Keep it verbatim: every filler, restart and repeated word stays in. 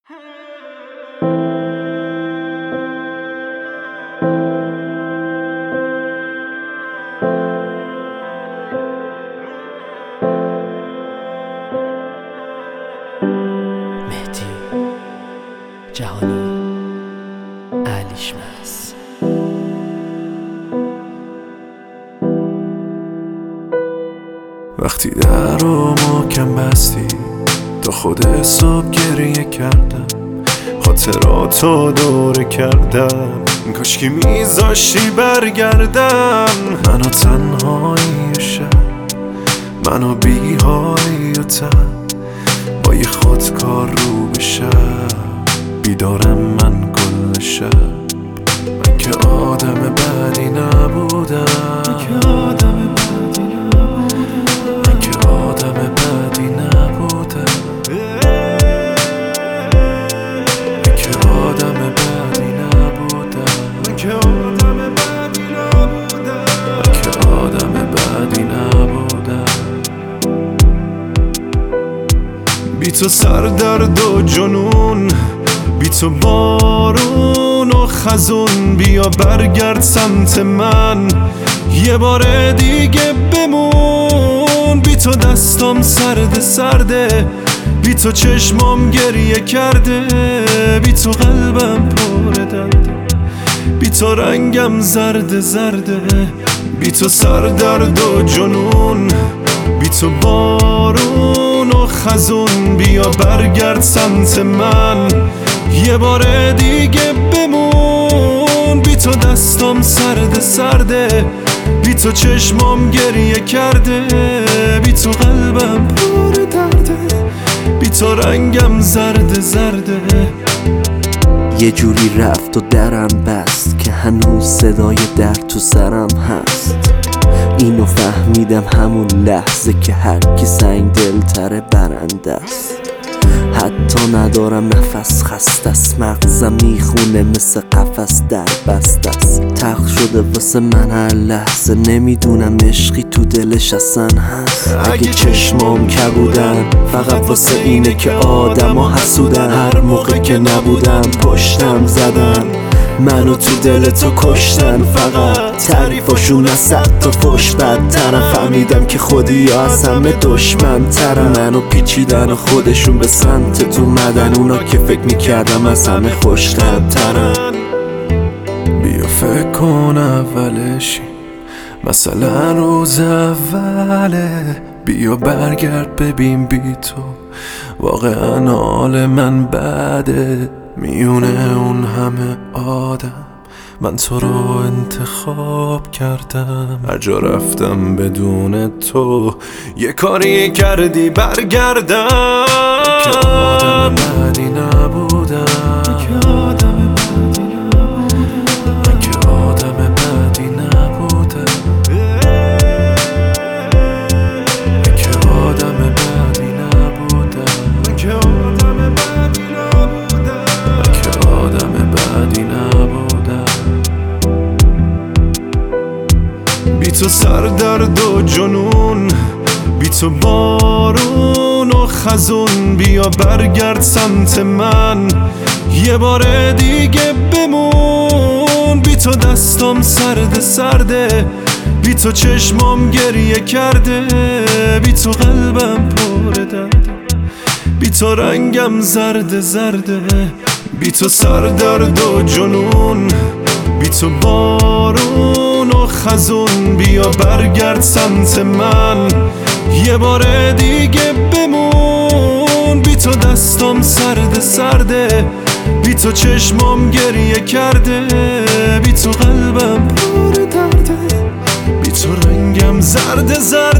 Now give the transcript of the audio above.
مهدی جهانی علیشمس. وقتی در رو محکم بستی تا خود صبح گریه کردم، خاطراتو دوره کردم، کاش که میذاشتی برگردم. منو تنهایی و شب، منو بیهایی و تن، با یه خودکار رو به شب، بیدارم من کل شب. من که آدم بدی نبودم، من که آدم بدی نبودم، من که آدم بدی نبودم، من که آدم بدی نبودم، من که آدم بدی نبودم، من که آدم بدی نبودم. بی تو سردرد و جنون، بی تو بارون و خزون، بیا برگرد سمت من یه بار دیگه بمون. بی تو دستم سرد سرده، بی تو چشمام گریه کرده، بی تو قلبم پر درده، بی تو رنگم زرد زرده. بی تو سردرد و جنون، بی تو بارون و خزون، بیا برگرد سمت من یه بار دیگه بمون. بی تو دستم سرد سرده، بی تو چشمام گریه کرده، بی تو قلبم پر درده، بی تو رنگم زرد زرده. یه جوری رفت و درم بست که هنوز صدای در تو سرم هست. اینو فهمیدم همون لحظه که هر کی سنگ دلتره برنده است. حتی ندارم نفس، خسته است، مغزم میخونه مثل قفس در بسته است. تلخ شده واسه من هر لحظه، نمیدونم عشقی تو دلش اصلا هست. اگه چشمام کبودن فقط واسه اینه که آدم ها حسودن، هر موقع که نبودم پشتم زدن، منو تو دل تو کشتن. فقط تعریفاشون از صد تا فش بدترم، فهمیدم که خودی از همه دشمن ترم. منو پیچیدن و خودشون به سمت تو مدن، اونا که فکر میکردم از همه خوشترم. بیا فکر کن اولشی، مثلا روز اوله، بیا برگرد ببین بی تو واقعا حال من بده. میونه اون همه آدم من تو رو انتخاب کردم، هر جا رفتم بدون تو یه کاری کردی برگردم. که آدم بدی نبودم، که آدم بدی نبودم، که آدم بدی نبودم، که آدم بدی نبودم، که آدم بدی نبودم، که آدم بدی نبودم. بی تو سردرد و جنون، بی تو بارون و خزون، بیا برگرد سمت من یه بار دیگه بمون. بی تو دستم سرد سرده، بی تو چشمام گریه کرده، بی تو قلبم پر درده، بی تو رنگم زرد زرده. بی تو سردرد و جنون، بی تو بارون و خزون، بیا برگرد سمت من یه بار دیگه بمون. بی تو دستم سرد سرده، بی تو چشمام گریه کرده، بی تو قلبم پر درده، بی تو رنگم زرد زرده.